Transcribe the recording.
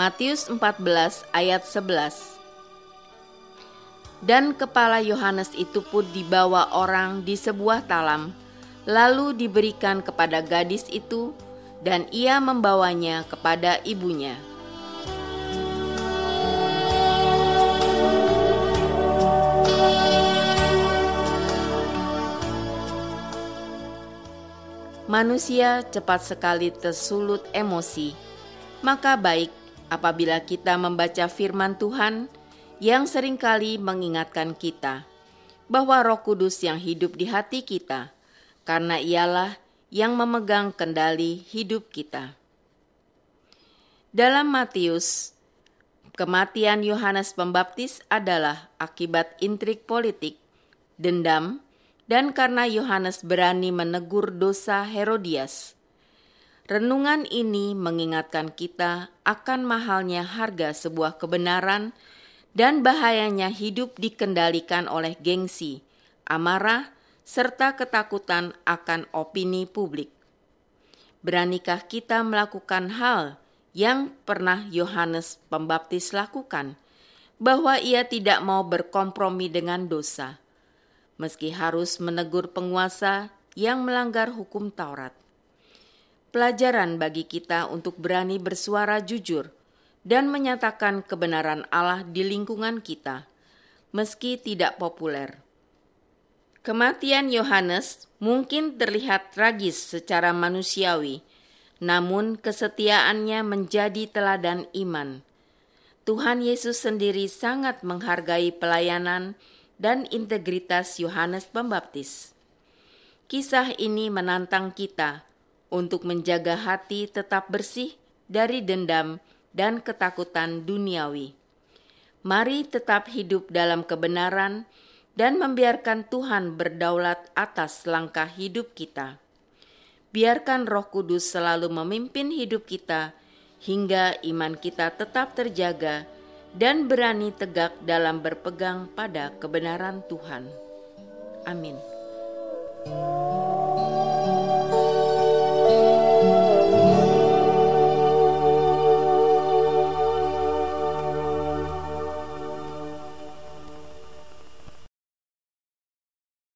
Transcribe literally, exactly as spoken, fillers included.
Matius empat belas ayat sebelas. Dan kepala Yohanes itu pun dibawa orang di sebuah talam, lalu diberikan kepada gadis itu, dan ia membawanya kepada ibunya. Manusia cepat sekali tersulut emosi, maka baik apabila kita membaca firman Tuhan yang seringkali mengingatkan kita bahwa Roh Kudus yang hidup di hati kita, karena ialah yang memegang kendali hidup kita. Dalam Matius, kematian Yohanes Pembaptis adalah akibat intrik politik, dendam, dan karena Yohanes berani menegur dosa Herodias. Renungan ini mengingatkan kita akan mahalnya harga sebuah kebenaran dan bahayanya hidup dikendalikan oleh gengsi, amarah, serta ketakutan akan opini publik. Beranikah kita melakukan hal yang pernah Yohanes Pembaptis lakukan, bahwa ia tidak mau berkompromi dengan dosa, meski harus menegur penguasa yang melanggar hukum Taurat? Pelajaran bagi kita untuk berani bersuara jujur dan menyatakan kebenaran Allah di lingkungan kita, meski tidak populer. Kematian Yohanes mungkin terlihat tragis secara manusiawi, namun kesetiaannya menjadi teladan iman. Tuhan Yesus sendiri sangat menghargai pelayanan dan integritas Yohanes Pembaptis. Kisah ini menantang kita untuk menjaga hati tetap bersih dari dendam dan ketakutan duniawi. Mari tetap hidup dalam kebenaran dan membiarkan Tuhan berdaulat atas langkah hidup kita. Biarkan Roh Kudus selalu memimpin hidup kita hingga iman kita tetap terjaga dan berani tegak dalam berpegang pada kebenaran Tuhan. Amin.